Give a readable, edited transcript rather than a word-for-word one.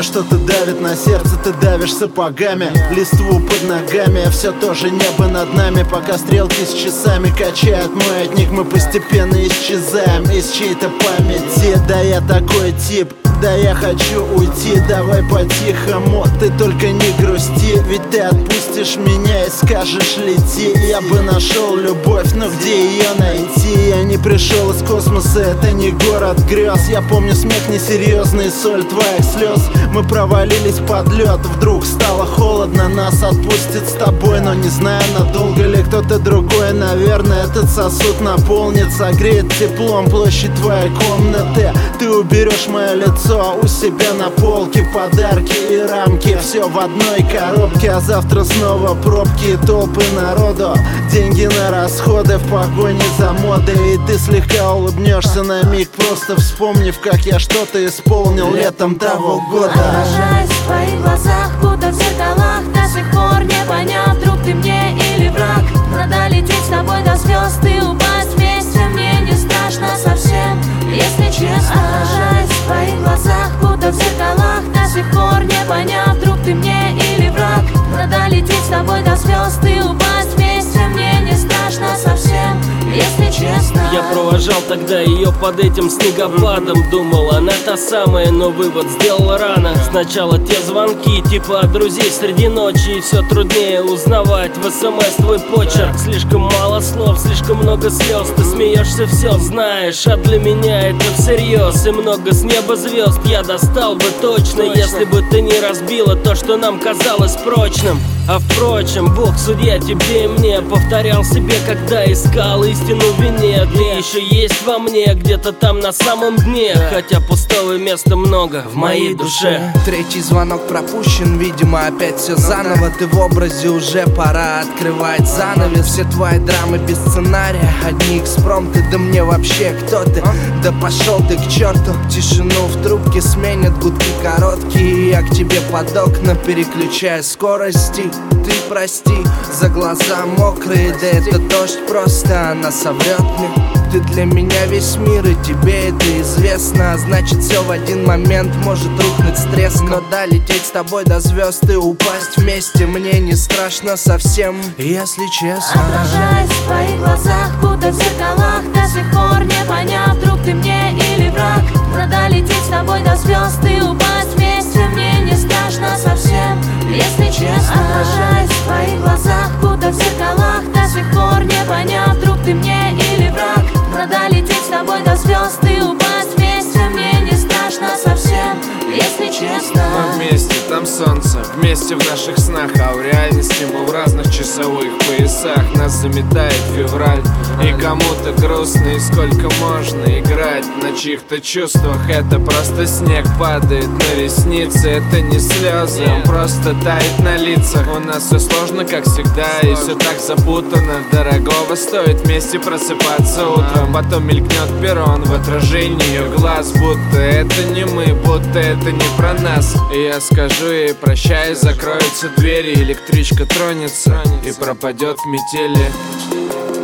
время что-то давит на сердце, ты давишь сапогами. Листву под ногами, а все тоже небо над нами. Пока стрелки с часами качают маятник, мы постепенно исчезаем из чьей-то памяти. Да я такой тип, да я хочу уйти, давай по-тихому, ты только не грусти. Ведь ты отпустишь меня и скажешь лети. Я бы нашел любовь, но где ее найти? Я не пришел из космоса, это не город грез. Я помню смех несерьезный, соль твоих слез. Мы провалились под лед, вдруг стало холодно. Нас отпустит с тобой, но не знаю, надолго ли кто-то другой. Наверное, этот сосуд наполнит, согреет теплом площадь твоей комнаты. Ты уберешь мое лицо у себя на полке, подарки и рамки, все в одной коробке. А завтра снова пробки и толпы народу, деньги на расходы в погоне за модой. И ты слегка улыбнешься на миг, просто вспомнив, как я что-то исполнил летом того года. Отражаясь в твоих глазах, будто в зеркалах, до сих пор не поняв, друг ты мне или враг. Надо лететь с тобой до звезд и упасть вместе, мне не страшно совсем, если честно. Отражаясь в твоих глазах, будто в зеркалах, до сих пор не поняв, друг ты мне или враг. Надо лететь с тобой до звезд и упасть вместе, мне не страшно совсем, если честно. Я провожал тогда ее под этим снегопадом. Думал, она та самая, но вывод сделал рано. Сначала те звонки, типа от друзей среди ночи. И все труднее узнавать в СМС твой почерк. Слишком мало слов, слишком много слез. Ты смеешься, все знаешь, а для меня это всерьез. И много с неба звезд я достал бы точно, если бы ты не разбила то, что нам казалось прочным. А впрочем, Бог судья тебе и мне. Повторял себе, когда искал истину в вине. Ты еще есть во мне, где-то там на самом дне. Хотя пустого места много в моей душе. Третий звонок пропущен, видимо, опять все заново. Ты в образе, уже пора открывать занавес. Все твои драмы без сценария, одни экспромты. Да мне вообще кто ты? Да пошел ты к черту. Тишину в трубке сменят гудки короткие. Я к тебе под окна переключаю скорости. Ты прости, за глаза мокрые, да это дождь просто, она соврет мне. Ты для меня весь мир, и тебе это известно. Значит, все в один момент может рухнуть с треском. Но да, лететь с тобой до звезд и упасть вместе мне не страшно совсем, если честно. Отражаясь в твоих глазах, будто в зеркалах, до сих пор не поняв, друг ты мне или враг. Надо лететь с тобой до звезд и упасть вместе, мне не страшно совсем, если честно. Отражаясь в твоих глазах, будто в зеркалах, до сих пор не поняв, друг ты мне или враг. Надо лететь с тобой до звезд и упасть вместе, мне не страшно совсем, если честно. Мы вместе, там солнце, вместе в наших снах. А в реальности мы в разных часовых поясах. Нас заметает февраль, и кому-то грустно. И сколько можно играть на чьих-то чувствах. Это просто снег падает на ресницы. Это не слезы, он просто тает на лицах. У нас все сложно, как всегда, и все так запутано. Дорогого стоит вместе просыпаться утром. Потом мелькнет перрон в отражении ее глаз. Будто это не мы, будто это не про нас. И я скажу ей прощай, закроются двери, электричка тронется и пропадет в метели.